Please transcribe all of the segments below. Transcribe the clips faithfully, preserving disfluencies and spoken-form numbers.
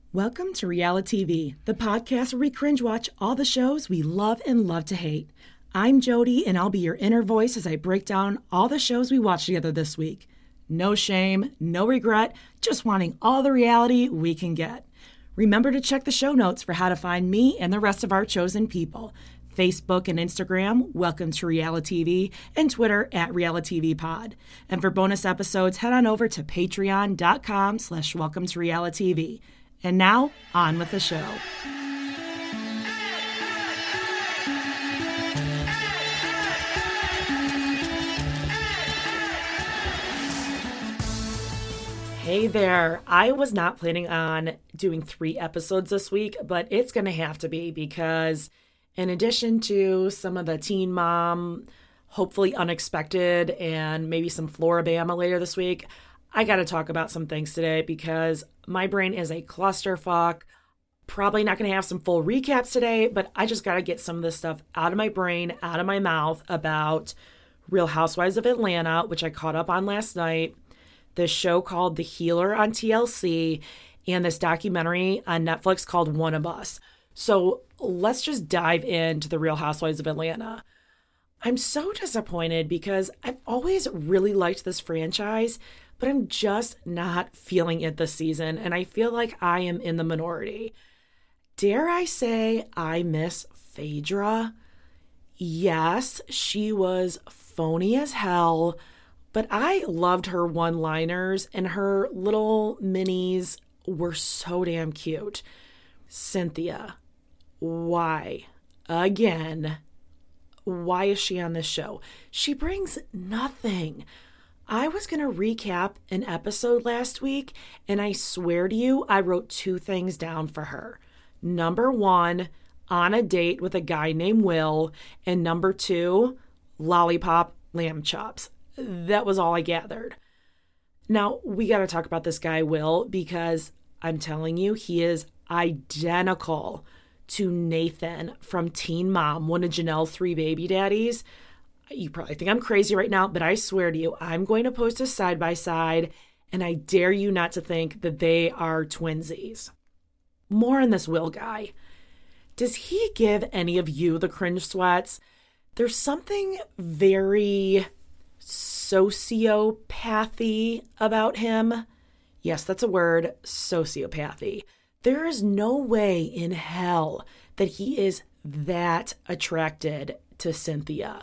Welcome to Reality T V, the podcast where we cringe watch all the shows we love and love to hate. I'm Jody, and I'll be your inner voice as I break down all the shows we watched together this week. No shame, no regret, just wanting all the reality we can get. Remember to check the show notes for how to find me and the rest of our chosen people. Facebook and Instagram, Welcome to Reality T V, and Twitter at Reality T V Pod. And for bonus episodes, head on over to patreon.com slash Welcome to Reality T V. And now, on with the show. Hey there. I was not planning on doing three episodes this week, but it's going to have to be because in addition to some of the Teen Mom, hopefully unexpected, and maybe some Floribama later this week, I got to talk about some things today because my brain is a clusterfuck. Probably not going to have some full recaps today, but I just got to get some of this stuff out of my brain, out of my mouth about Real Housewives of Atlanta, which I caught up on last night, this show called The Healer on T L C, and this documentary on Netflix called One of Us. So let's just dive into the Real Housewives of Atlanta. I'm so disappointed because I've always really liked this franchise, but I'm just not feeling it this season, and I feel like I am in the minority. Dare I say I miss Phaedra? Yes, she was phony as hell, but I loved her one-liners, and her little minis were so damn cute. Cynthia, why? Again, why is she on this show? She brings nothing. I was going to recap an episode last week, and I swear to you, I wrote two things down for her. Number one, on a date with a guy named Will, and number two, lollipop lamb chops. That was all I gathered. Now, we got to talk about this guy, Will, because I'm telling you, he is identical to Nathan from Teen Mom, one of Janelle's three baby daddies. You probably think I'm crazy right now, but I swear to you, I'm going to post a side-by-side, and I dare you not to think that they are twinsies. More on this Will guy. Does he give any of you the cringe sweats? There's something very sociopathy about him. Yes, that's a word, sociopathy. There is no way in hell that he is that attracted to Cynthia.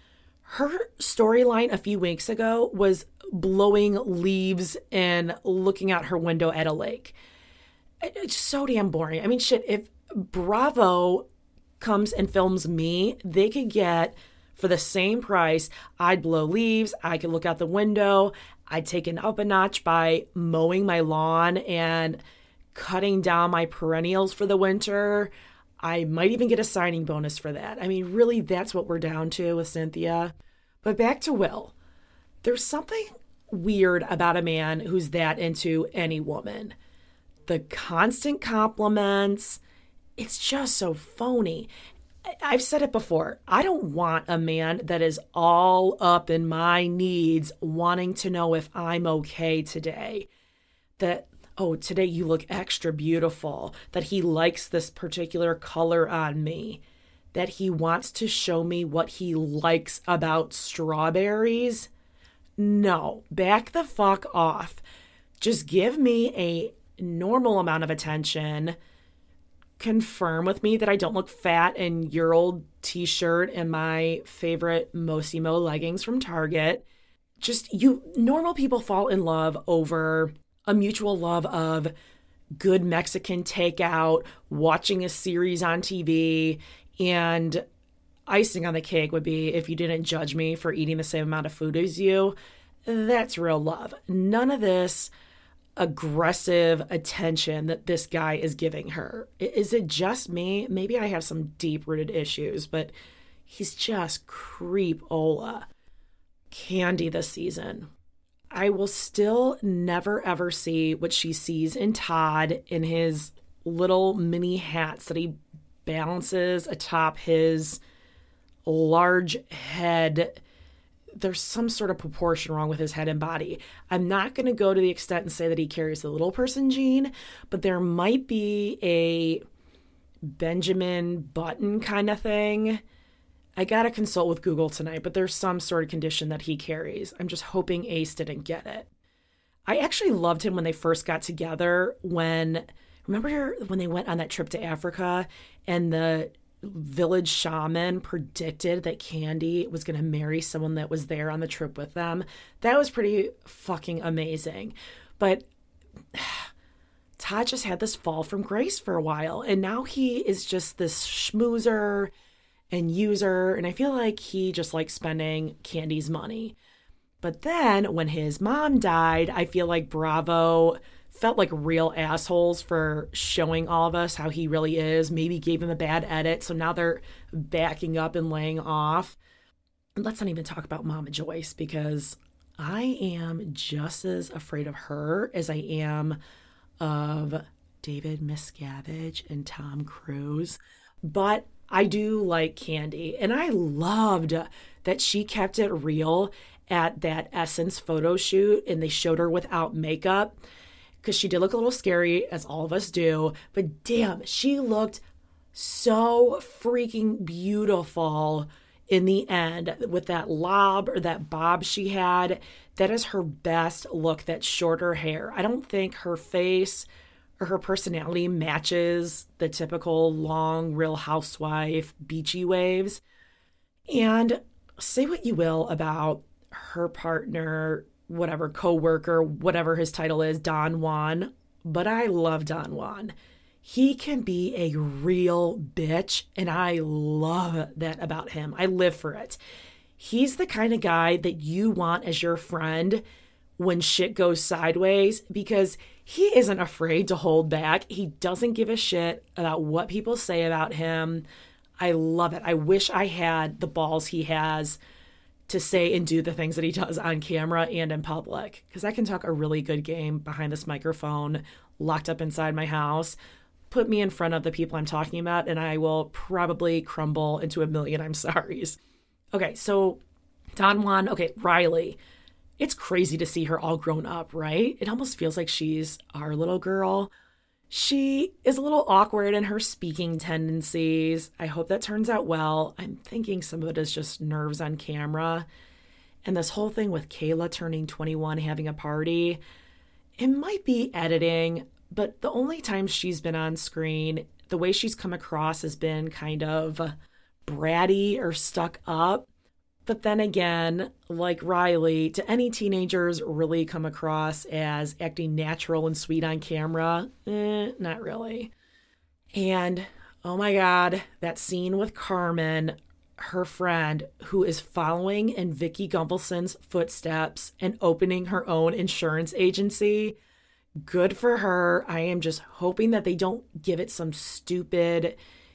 Her storyline a few weeks ago was blowing leaves and looking out her window at a lake. It's so damn boring. I mean, shit, if Bravo comes and films me, they could get, for the same price, I'd blow leaves, I could look out the window, I'd take it up a notch by mowing my lawn and cutting down my perennials for the winter. I might even get a signing bonus for that. I mean, really, that's what we're down to with Cynthia. But back to Will. There's something weird about a man who's that into any woman. The constant compliments, it's just so phony. I've said it before. I don't want a man that is all up in my needs, wanting to know if I'm okay today. That, oh, today you look extra beautiful, that he likes this particular color on me, that he wants to show me what he likes about strawberries. No, back the fuck off. Just give me a normal amount of attention. Confirm with me that I don't look fat in your old t-shirt and my favorite Mossimo leggings from Target. Just, you normal people fall in love over a mutual love of good Mexican takeout, watching a series on T V, and icing on the cake would be if you didn't judge me for eating the same amount of food as you. That's real love. None of this aggressive attention that this guy is giving her. Is it just me? Maybe I have some deep-rooted issues, but he's just creep-ola. Kandi this season. I will still never ever see what she sees in Todd in his little mini hats that he balances atop his large head there's some sort of proportion wrong with his head and body. I'm not going to go to the extent and say that he carries the little person gene, but there might be a Benjamin Button kind of thing. I got to consult with Google tonight, but there's some sort of condition that he carries. I'm just hoping Ace didn't get it. I actually loved him when they first got together. When, remember when they went on that trip to Africa and the village shaman predicted that Candy was going to marry someone that was there on the trip with them? That was pretty fucking amazing. But Todd just had this fall from grace for a while, and now he is just this schmoozer and user, and I feel like he just likes spending Candy's money. But then when his mom died, I feel like Bravo felt like real assholes for showing all of us how he really is, maybe gave him a bad edit, so now they're backing up and laying off. And let's not even talk about Mama Joyce, because I am just as afraid of her as I am of David Miscavige and Tom Cruise. But I do like Candy, and I loved that she kept it real at that Essence photo shoot, and they showed her without makeup, because she did look a little scary, as all of us do, but damn, she looked so freaking beautiful in the end with that lob or that bob she had. That is her best look, that shorter hair. I don't think her face or her personality matches the typical long, Real Housewife, beachy waves. And say what you will about her partner, whatever, co-worker, whatever his title is, Don Juan, but I love Don Juan. He can be a real bitch, and I love that about him. I live for it. He's the kind of guy that you want as your friend when shit goes sideways, because he isn't afraid to hold back. He doesn't give a shit about what people say about him. I love it. I wish I had the balls he has to say and do the things that he does on camera and in public, because I can talk a really good game behind this microphone, locked up inside my house. Put me in front of the people I'm talking about, and I will probably crumble into a million I'm sorries. Okay, so Don Juan, okay, Riley. It's crazy to see her all grown up, right? It almost feels like she's our little girl. She is a little awkward in her speaking tendencies. I hope that turns out well. I'm thinking some of it is just nerves on camera. And this whole thing with Kayla turning twenty-one, having a party, it might be editing, but the only time she's been on screen, the way she's come across has been kind of bratty or stuck up. But then again, like Riley, do any teenagers really come across as acting natural and sweet on camera? Eh, not really. And oh my God, that scene with Carmen, her friend, who is following in Vicky Gunvalson's footsteps and opening her own insurance agency. Good for her. I am just hoping that they don't give it some stupid,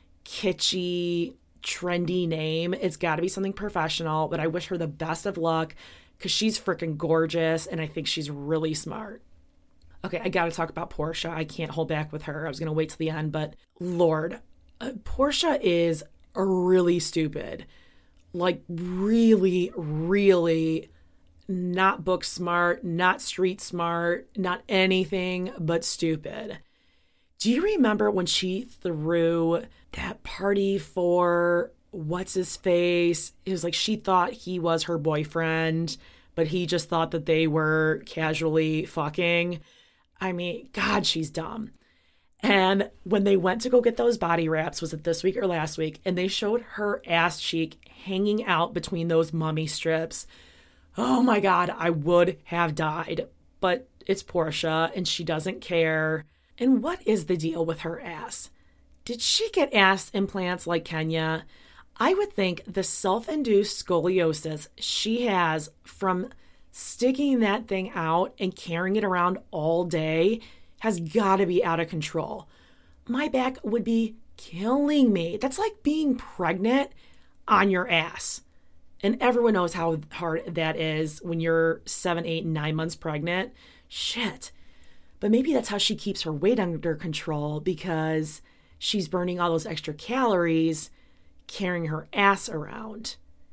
kitschy, trendy name. It's got to be something professional, but I wish her the best of luck, because she's freaking gorgeous and I think she's really smart. Okay, I got to talk about Portia. I can't hold back with her. I was going to wait till the end, but Lord, uh, Portia is really stupid. Like really, really not book smart, not street smart, not anything but stupid. Do you remember when she threw that party for what's his face? It was like she thought he was her boyfriend, but he just thought that they were casually fucking. I mean, God, she's dumb. And when they went to go get those body wraps, was it this week or last week? And they showed her ass cheek hanging out between those mummy strips. Oh my God, I would have died. But it's Portia and she doesn't care. And what is the deal with her ass? Did she get ass implants like Kenya? I would think the self-induced scoliosis she has from sticking that thing out and carrying it around all day has got to be out of control. My back would be killing me. That's like being pregnant on your ass. And everyone knows how hard that is when you're seven, eight, nine months pregnant. Shit. But maybe that's how she keeps her weight under control, because she's burning all those extra calories carrying her ass around.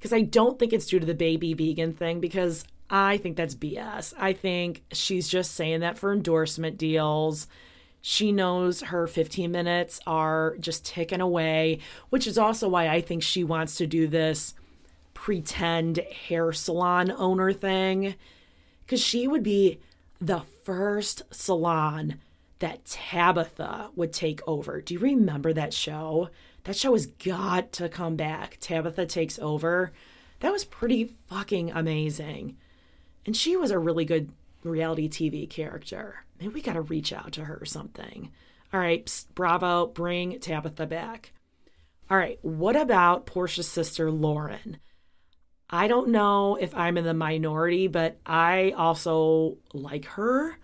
because I don't think it's due to the baby vegan thing, because I think that's B S. I think she's just saying that for endorsement deals. She knows her fifteen minutes are just ticking away, which is also why I think she wants to do this pretend hair salon owner thing, because she would be the first salon that Tabitha would take over. Do you remember that show? That show has got to come back. Tabitha Takes Over. That was pretty fucking amazing. And she was a really good reality T V character. Maybe we got to reach out to her or something. All right, psst, bravo, bring Tabitha back. All right, what about Porscha's sister, Lauren? I don't know if I'm in the minority, but I also like her.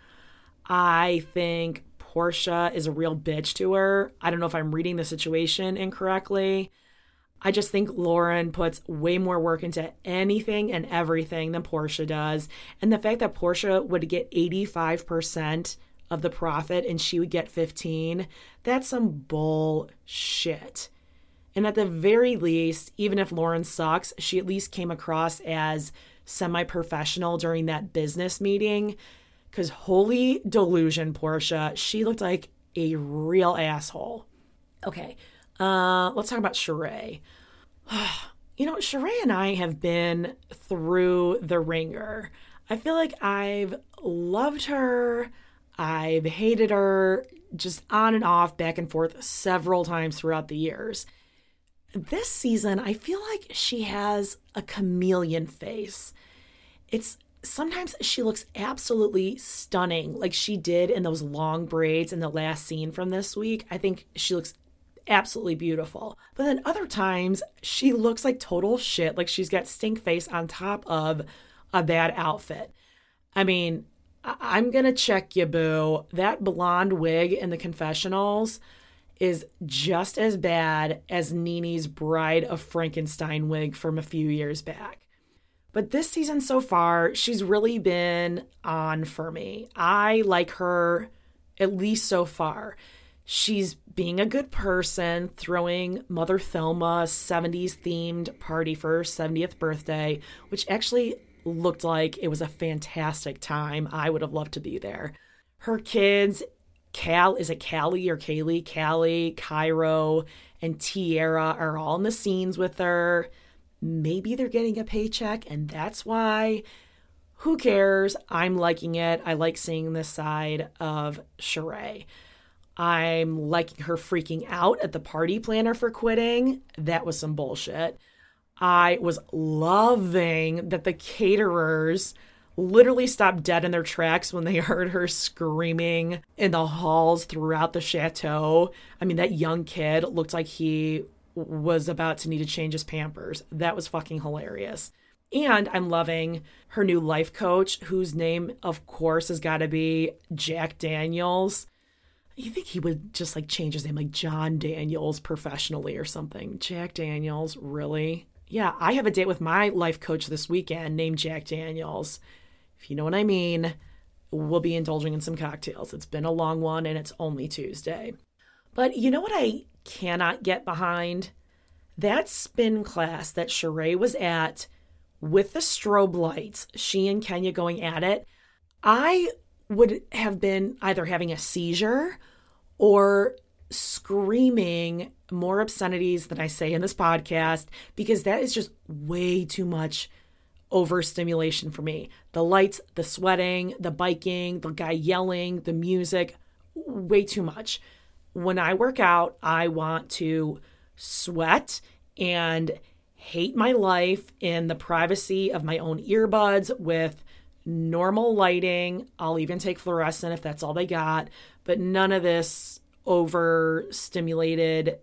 I think Porscha is a real bitch to her. I don't know if I'm reading the situation incorrectly. I just think Lauren puts way more work into anything and everything than Porscha does. And the fact that Porscha would get eighty-five percent of the profit and she would get fifteen, that's some bullshit. And at the very least, even if Lauren sucks, she at least came across as semi-professional during that business meeting. Because holy delusion, Porscha, she looked like a real asshole. Okay, uh, let's talk about Sheree. You know, Sheree and I have been through the ringer. I feel like I've loved her, I've hated her, just on and off, back and forth several times throughout the years. This season, I feel like she has a chameleon face. It's sometimes she looks absolutely stunning, like she did in those long braids in the last scene from this week. I think she looks absolutely beautiful. But then other times, she looks like total shit, like she's got stink face on top of a bad outfit. I mean, I- I'm gonna check you, boo. That blonde wig in the confessionals is just as bad as Nene's Bride of Frankenstein wig from a few years back. But this season so far, she's really been on for me. I like her, at least so far. She's being a good person, throwing Mother Thelma seventies-themed party for her seventieth birthday, which actually looked like it was a fantastic time. I would have loved to be there. Her kids, Cal, is it Callie or Kaylee? Callie, Cairo, and Tiara are all in the scenes with her. Maybe they're getting a paycheck, and that's why. Who cares? I'm liking it. I like seeing this side of Sheree. I'm liking her freaking out at the party planner for quitting. That was some bullshit. I was loving that the caterers literally stopped dead in their tracks when they heard her screaming in the halls throughout the chateau. I mean, that young kid looked like he was about to need to change his Pampers. That was fucking hilarious. And I'm loving her new life coach, whose name, of course, has got to be Jack Daniels. You think he would just like change his name, like John Daniels professionally or something? Jack Daniels, really? Yeah, I have a date with my life coach this weekend named Jack Daniels. If you know what I mean, we'll be indulging in some cocktails. It's been a long one and it's only Tuesday. But you know what I cannot get behind? That spin class that Sheree was at with the strobe lights, she and Kenya going at it, I would have been either having a seizure or screaming more obscenities than I say in this podcast, because that is just way too much overstimulation for me. The lights, the sweating, the biking, the guy yelling, the music, way too much. When I work out, I want to sweat and hate my life in the privacy of my own earbuds with normal lighting. I'll even take fluorescent if that's all they got, but none of this overstimulated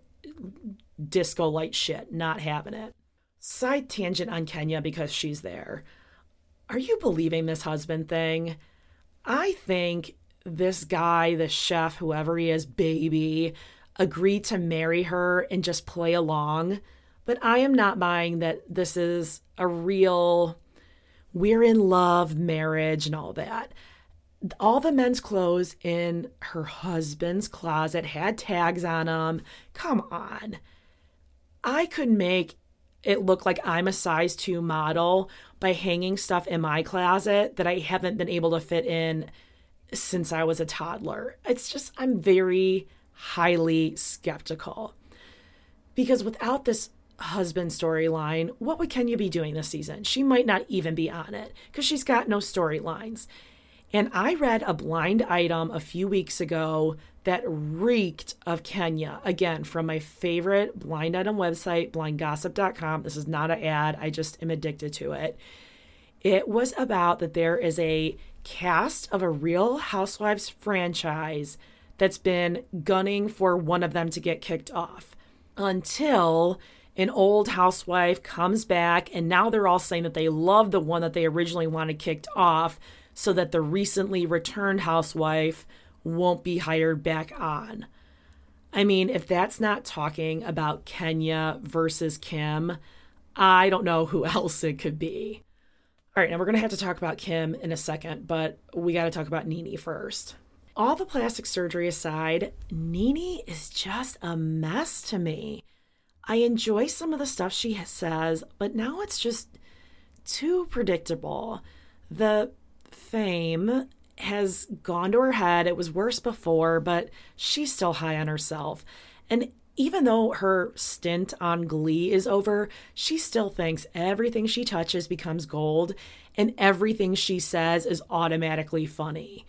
disco light shit. Not having it. Side tangent on Kenya because she's there. Are you believing this husband thing? I think this guy, this chef, whoever he is, baby, agreed to marry her and just play along. But I am not buying that this is a real, we're in love marriage and all that. All the men's clothes in her husband's closet had tags on them. Come on. I could make it look like I'm a size two model by hanging stuff in my closet that I haven't been able to fit in since I was a toddler. It's just, I'm very highly skeptical. Because without this husband storyline, what would Kenya be doing this season? She might not even be on it because she's got no storylines. And I read a blind item a few weeks ago that reeked of Kenya. Again, from my favorite blind item website, blind gossip dot com. This is not an ad. I just am addicted to it. It was about that there is a cast of a Real Housewives franchise that's been gunning for one of them to get kicked off until an old housewife comes back, and now they're all saying that they love the one that they originally wanted kicked off so that the recently returned housewife won't be hired back on. I mean, if that's not talking about Kenya versus Kim, I don't know who else it could be. All right, now we're going to have to talk about Kim in a second, but we got to talk about NeNe first. All the plastic surgery aside, NeNe is just a mess to me. I enjoy some of the stuff she says, but now it's just too predictable. The fame has gone to her head. It was worse before, but she's still high on herself. And even though her stint on Glee is over, she still thinks everything she touches becomes gold and everything she says is automatically funny.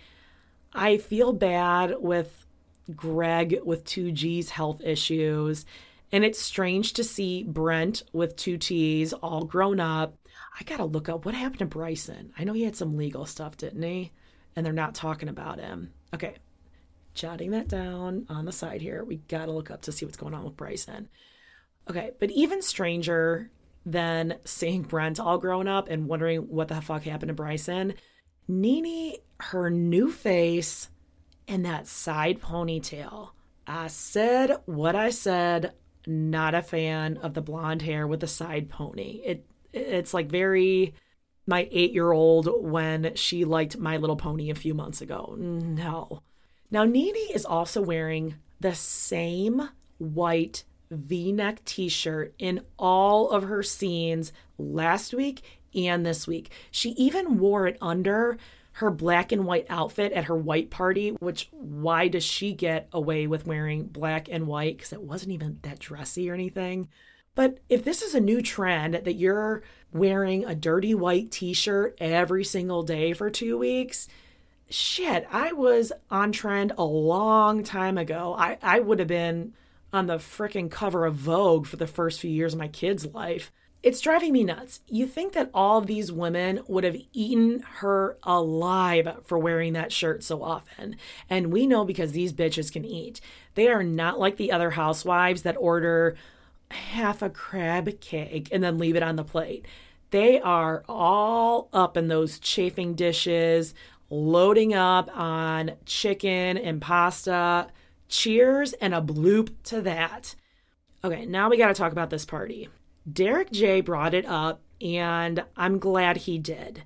I feel bad with Greg with two G's health issues, and it's strange to see Brent with two T's all grown up. I gotta look up what happened to Bryson. I know he had some legal stuff, didn't he? And they're not talking about him. Okay, jotting that down on the side here. We gotta look up to see what's going on with Bryson. Okay, but even stranger than seeing Brent all grown up and wondering what the fuck happened to Bryson, NeNe, her new face and that side ponytail. I said what I said, not a fan of the blonde hair with the side pony. It It's like very my eight-year-old when she liked My Little Pony a few months ago. No. Now, NeNe is also wearing the same white V-neck t-shirt in all of her scenes last week and this week. She even wore it under her black and white outfit at her white party, which why does she get away with wearing black and white? Because it wasn't even that dressy or anything. But if this is a new trend that you're wearing a dirty white t-shirt every single day for two weeks, shit, I was on trend a long time ago. I, I would have been on the frickin' cover of Vogue for the first few years of my kid's life. It's driving me nuts. You think that all of these women would have eaten her alive for wearing that shirt so often. And we know because these bitches can eat. They are not like the other housewives that order half a crab cake and then leave it on the plate. They are all up in those chafing dishes, loading up on chicken and pasta. Cheers and a bloop to that. Okay, now we got to talk about this party. Derek J brought it up, and I'm glad he did.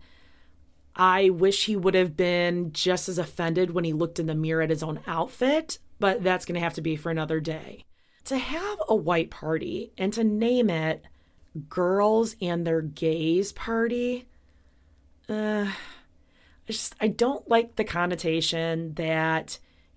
I wish he would have been just as offended when he looked in the mirror at his own outfit, but that's going to have to be for another day. To have a white party and to name it Girls and Their Gays Party, uh, I just I don't like the connotation that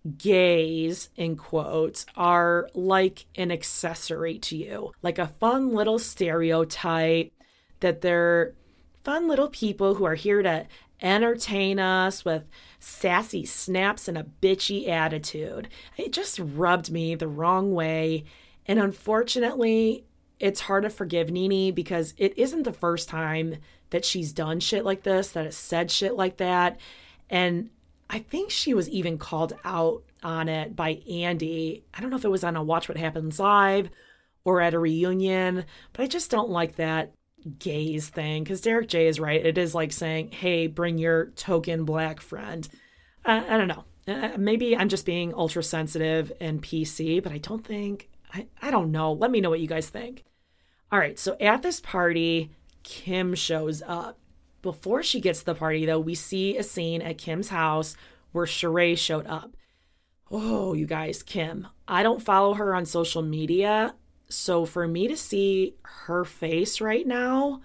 gays, in quotes, are like an accessory to you, like a fun little stereotype that they're fun little people who are here to entertain us with sassy snaps and a bitchy attitude. It just rubbed me the wrong way. And unfortunately, it's hard to forgive NeNe because it isn't the first time that she's done shit like this, that has said shit like that. And I think she was even called out on it by Andy. I don't know if it was on a Watch What Happens Live or at a reunion, but I just don't like that gays thing because Derek J is right. It is like saying, hey, bring your token black friend. Uh, I don't know. Uh, maybe I'm just being ultra sensitive and P C, but I don't think, I, I don't know. Let me know what you guys think. All right. So at this party, Kim shows up. Before she gets to the party, though, we see a scene at Kim's house where Sheree showed up. Oh, you guys, Kim. I don't follow her on social media, So for me to see her face right now,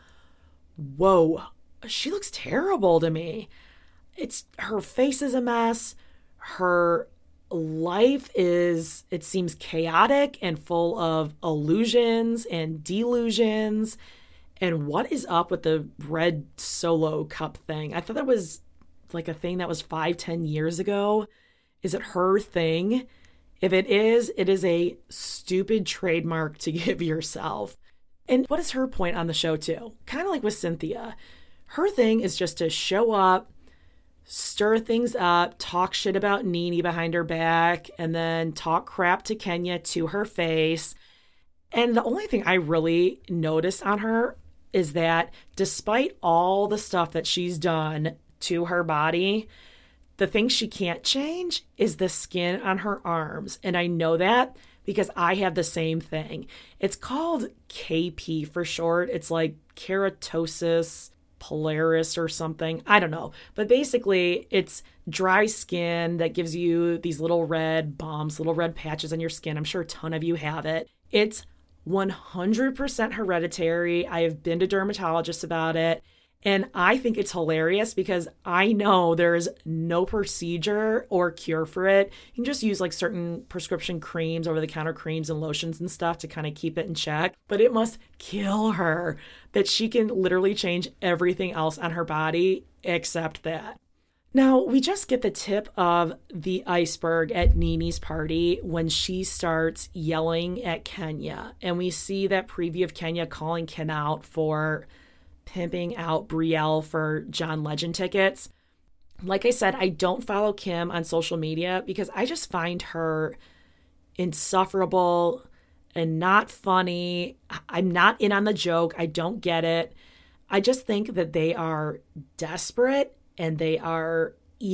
whoa, she looks terrible to me. It's her face is a mess. Her life is, it seems chaotic and full of illusions and delusions. And what is up with the red Solo cup thing? I thought that was like a thing that was five, ten years ago. Is it her thing? If it is, it is a stupid trademark to give yourself. And what is her point on the show too? Kind of like with Cynthia. Her thing is just to show up, stir things up, talk shit about NeNe behind her back, and then talk crap to Kenya to her face. And the only thing I really noticed on her is that despite all the stuff that she's done to her body, the thing she can't change is the skin on her arms. And I know that because I have the same thing. It's called K P for short. It's like keratosis pilaris or something. I don't know. But basically, it's dry skin that gives you these little red bumps, little red patches on your skin. I'm sure a ton of you have it. It's one hundred percent hereditary. I have been to dermatologists about it. And I think it's hilarious because I know there's no procedure or cure for it. You can just use like certain prescription creams, over-the-counter creams and lotions and stuff to kind of keep it in check. But it must kill her that she can literally change everything else on her body except that. Now, we just get the tip of the iceberg at NeNe's party when she starts yelling at Kenya. And we see that preview of Kenya calling Ken out for pimping out Brielle for John Legend tickets. Like I said, I don't follow Kim on social media because I just find her insufferable and not funny. I'm not in on the joke. I don't get it. I just think that they are desperate and they are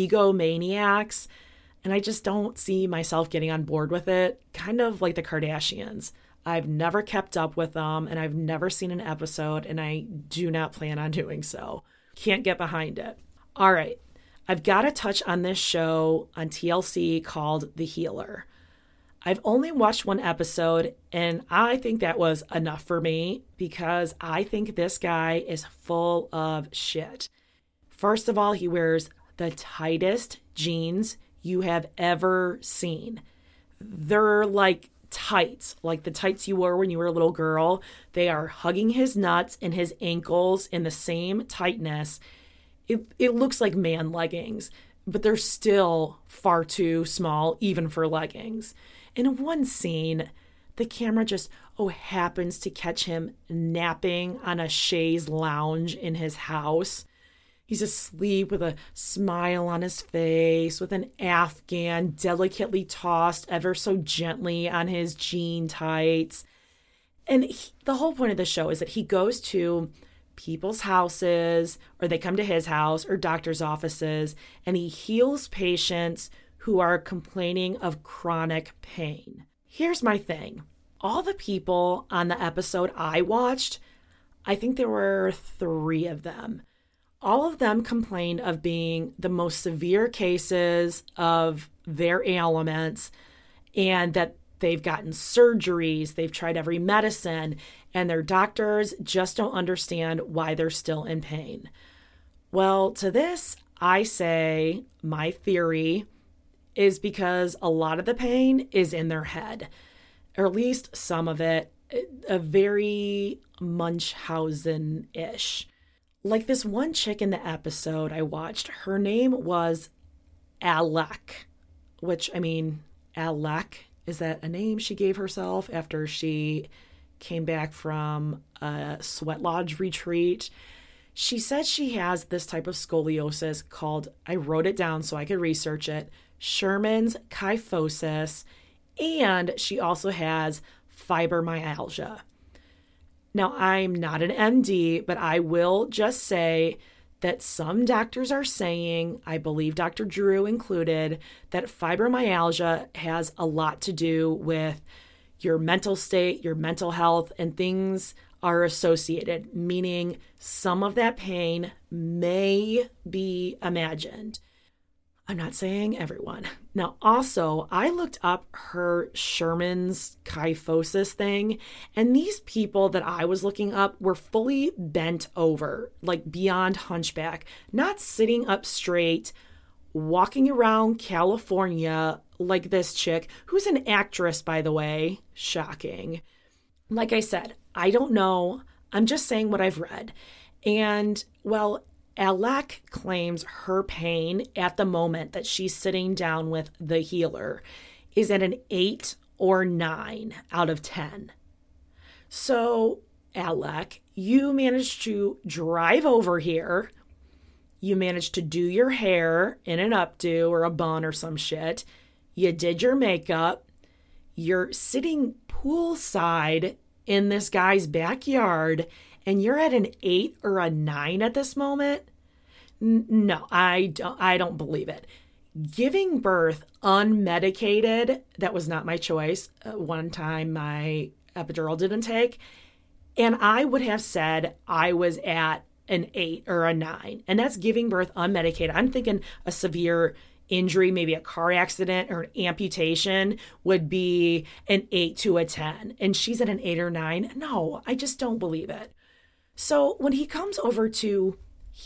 egomaniacs. And I just don't see myself getting on board with it. Kind of like the Kardashians. I've never kept up with them and I've never seen an episode and I do not plan on doing so. Can't get behind it. All right. I've got to touch on this show on T L C called The Healer. I've only watched one episode and I think that was enough for me because I think this guy is full of shit. First of all, he wears the tightest jeans you have ever seen. They're like tights, like the tights you wore when you were a little girl. They are hugging his nuts and his ankles in the same tightness. It, it looks like man leggings, but they're still far too small, even for leggings. In one scene, the camera just, oh, happens to catch him napping on a chaise lounge in his house. He's asleep with a smile on his face, with an Afghan delicately tossed ever so gently on his jean tights. And he, the whole point of the show is that he goes to people's houses, or they come to his house, or doctor's offices, and he heals patients who are complaining of chronic pain. Here's my thing. All the people on the episode I watched, I think there were three of them. All of them complained of being the most severe cases of their ailments and that they've gotten surgeries, they've tried every medicine, and their doctors just don't understand why they're still in pain. Well, to this, I say my theory is because a lot of the pain is in their head, or at least some of it, a very Munchausen-ish. Like this one chick in the episode I watched, her name was Alec, which, I mean, Alec, is that a name she gave herself after she came back from a sweat lodge retreat? She said she has this type of scoliosis called, I wrote it down so I could research it, Sherman's kyphosis, and she also has fibromyalgia. Now, I'm not an M D, but I will just say that some doctors are saying, I believe Doctor Drew included, that fibromyalgia has a lot to do with your mental state, your mental health, and things are associated, meaning some of that pain may be imagined. I'm not saying everyone. Now, also, I looked up her Sherman's kyphosis thing, and these people that I was looking up were fully bent over, like beyond hunchback, not sitting up straight, walking around California like this chick, who's an actress, by the way. Shocking. Like I said, I don't know. I'm just saying what I've read. And, well, Alec claims her pain at the moment that she's sitting down with the healer is at an eight or nine out of ten. So, Alec, you managed to drive over here. You managed to do your hair in an updo or a bun or some shit. You did your makeup. You're sitting poolside in this guy's backyard, and you're at an eight or a nine at this moment? N- no, I don't, I don't believe it. Giving birth unmedicated, that was not my choice. Uh, one time my epidural didn't take, and I would have said I was at an eight or a nine, and that's giving birth unmedicated. I'm thinking a severe injury, maybe a car accident or an amputation, would be an eight to a ten, and she's at an eight or nine. No, I just don't believe it. So when he comes over to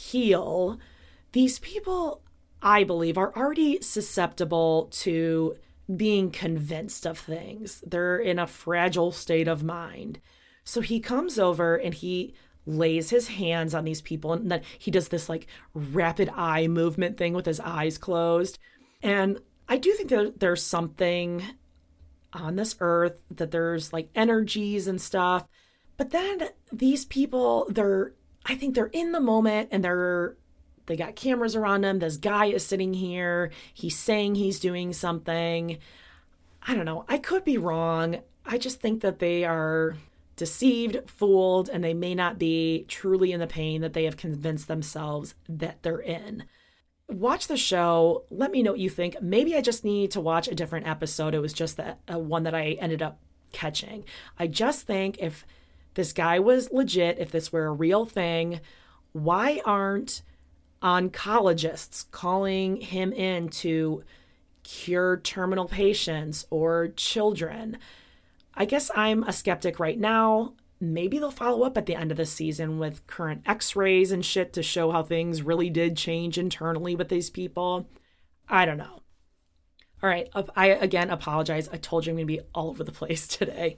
heal, these people, I believe, are already susceptible to being convinced of things. They're in a fragile state of mind. So he comes over and he lays his hands on these people, and then he does this like rapid eye movement thing with his eyes closed. And I do think that there's something on this earth, that there's like energies and stuff. But then these people, they're, I think they're in the moment, and they're, they got cameras around them. This guy is sitting here. He's saying he's doing something. I don't know. I could be wrong. I just think that they are deceived, fooled, and they may not be truly in the pain that they have convinced themselves that they're in. Watch the show. Let me know what you think. Maybe I just need to watch a different episode. It was just the uh, one that I ended up catching. I just think if this guy was legit, if this were a real thing, why aren't oncologists calling him in to cure terminal patients or children? I guess I'm a skeptic right now. Maybe they'll follow up at the end of the season with current x-rays and shit to show how things really did change internally with these people. I don't know. All right. I, again, apologize. I told you I'm going to be all over the place today.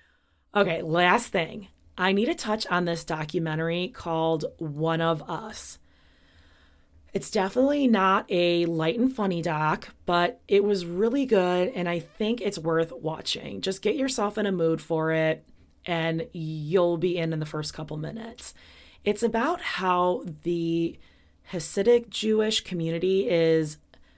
Okay, last thing. I need to touch on this documentary called One of Us. It's definitely not a light and funny doc, but it was really good, and I think it's worth watching. Just get yourself in a mood for it, and you'll be in in the first couple minutes. It's about how the Hasidic Jewish community is,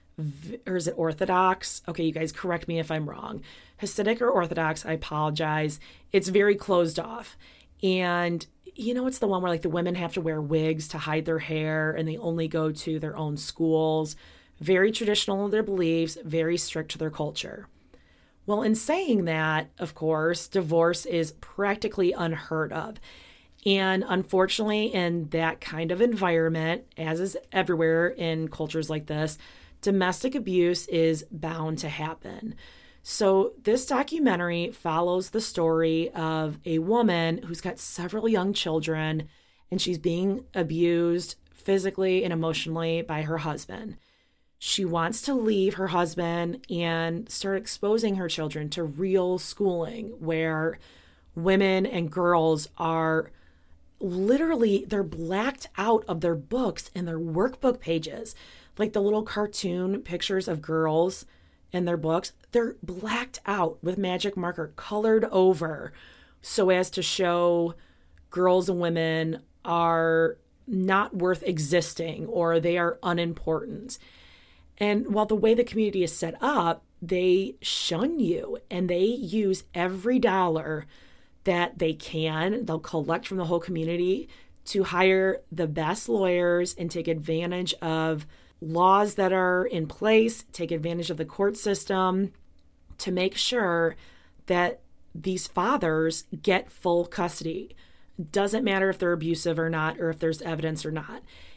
or is it Orthodox? Okay, you guys correct me if I'm wrong. Hasidic or Orthodox, I apologize. It's very closed off. And, you know, it's the one where like the women have to wear wigs to hide their hair, and they only go to their own schools. Very traditional in their beliefs, very strict to their culture. Well, in saying that, of course, divorce is practically unheard of. And unfortunately, in that kind of environment, as is everywhere in cultures like this, domestic abuse is bound to happen. So this documentary follows the story of a woman who's got several young children, and she's being abused physically and emotionally by her husband. She wants to leave her husband and start exposing her children to real schooling, where women and girls are literally, they're blacked out of their books and their workbook pages. Like the little cartoon pictures of girls in their books, they're blacked out with magic marker, colored over, so as to show girls and women are not worth existing, or they are unimportant. And while the way the community is set up, they shun you, and they use every dollar that they can. They'll collect from the whole community to hire the best lawyers and take advantage of laws that are in place, take advantage of the court system to make sure that these fathers get full custody. Doesn't matter if they're abusive or not, or if there's evidence or not.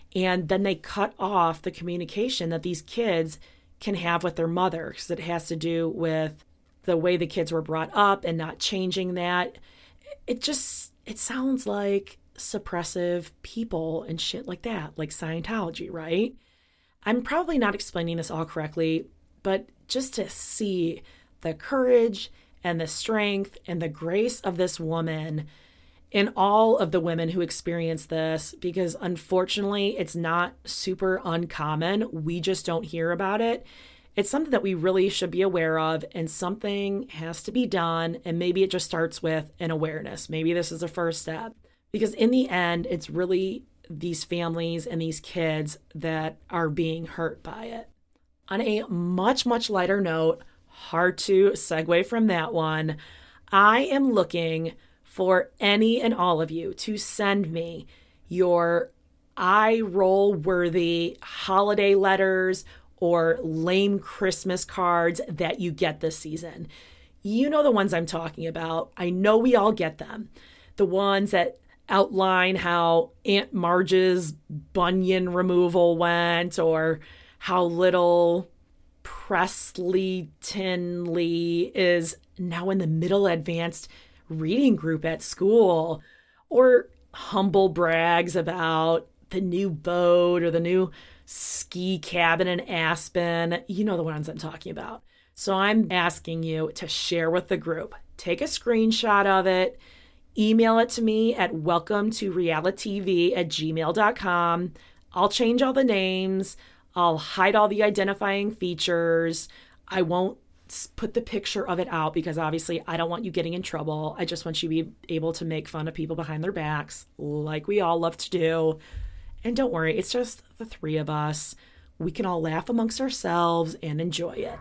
And then they cut off the communication that these kids can have with their mother because it has to do with the way the kids were brought up and not changing that. It just, it sounds like suppressive people and shit like that, like Scientology, right? I'm probably not explaining this all correctly, but just to see the courage and the strength and the grace of this woman in all of the women who experience this, because unfortunately it's not super uncommon. We just don't hear about it. It's something that we really should be aware of, and something has to be done. And maybe it just starts with an awareness. Maybe this is a first step, because in the end, it's really these families and these kids that are being hurt by it. On a much, much lighter note, hard to segue from that one, I am looking for any and all of you to send me your eye roll worthy holiday letters or lame Christmas cards that you get this season. You know the ones I'm talking about. I know we all get them. The ones that outline how Aunt Marge's bunion removal went, or how little Presley Tinley is now in the middle advanced reading group at school, or humble brags about the new boat or the new ski cabin in Aspen. You know the ones I'm talking about. So I'm asking you to share with the group. Take a screenshot of it, email it to me at welcome to realitv at gmail dot com. I'll change all the names. I'll hide all the identifying features. I won't put the picture of it out because obviously I don't want you getting in trouble. I just want you to be able to make fun of people behind their backs like we all love to do. And don't worry, it's just the three of us. We can all laugh amongst ourselves and enjoy it.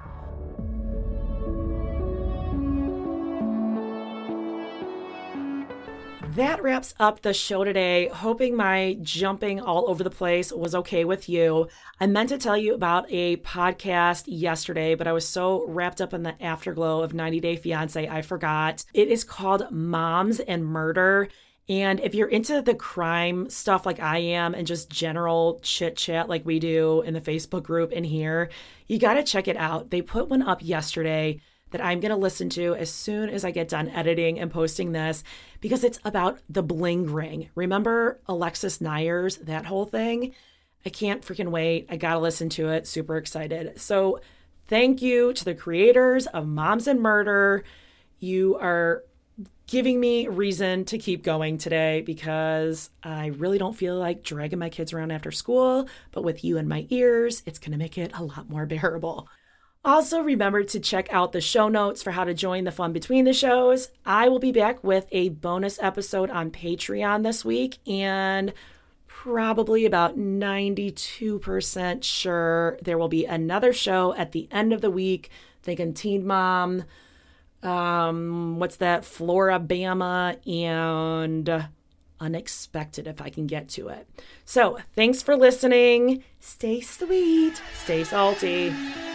That wraps up the show today. Hoping my jumping all over the place was okay with you. I meant to tell you about a podcast yesterday, but I was so wrapped up in the afterglow of ninety day fiance, I forgot. It is called Moms and Murder. And if you're into the crime stuff like I am and just general chit chat like we do in the Facebook group in here, you got to check it out. They put one up yesterday that I'm going to listen to as soon as I get done editing and posting this, because it's about the bling ring. Remember Alexis Nyers, that whole thing? I can't freaking wait. I got to listen to it. Super excited. So thank you to the creators of Moms and Murder. You are giving me reason to keep going today because I really don't feel like dragging my kids around after school, but with you in my ears, it's going to make it a lot more bearable. Also, remember to check out the show notes for how to join the fun between the shows. I will be back with a bonus episode on Patreon this week, and probably about ninety-two percent sure there will be another show at the end of the week. Thinking Teen Mom, um, what's that, Florabama, and Unexpected if I can get to it. So, thanks for listening. Stay sweet, stay salty.